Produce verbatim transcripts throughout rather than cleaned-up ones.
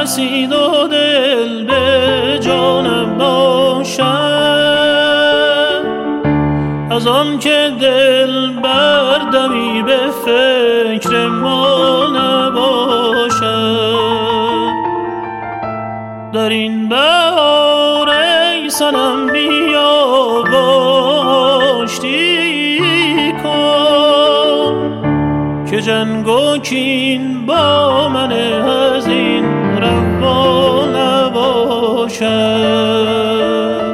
رسید و دل به جانم باشد، از آن که دل بردمی به فکر ما نباشد. در این بهار ای صنم بیا و آشتی کن، که جنگ و کین با من از این روا نباشد.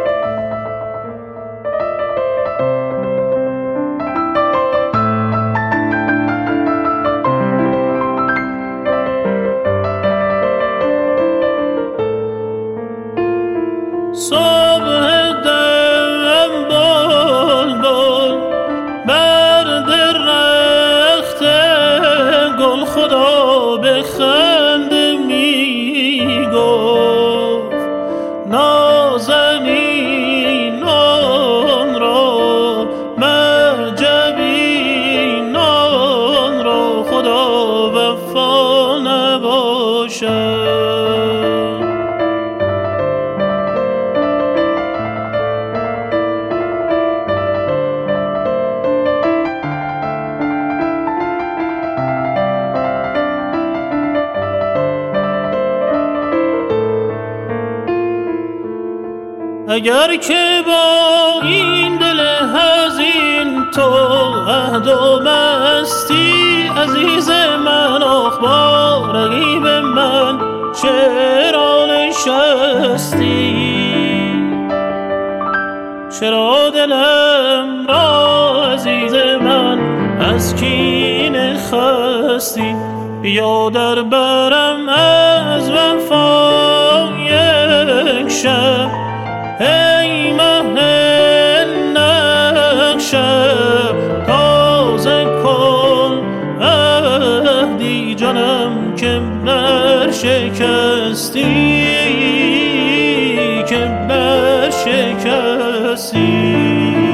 صبح دم بال بال بر درخت گل خدا به خنده می گفت، نازنینان را معجبینان را خدا وفا نباشد. اگر که با این دل حزین تو عهد و مستی، عزیز من آخ با رقیب من چرا نشستی؟ چرا دلم را عزیز من از کینه خستی؟ بیا در برم از وفا یک شب، ای مه نقشم تازه کن عهدی جانم که برشکستی، که برشکستی.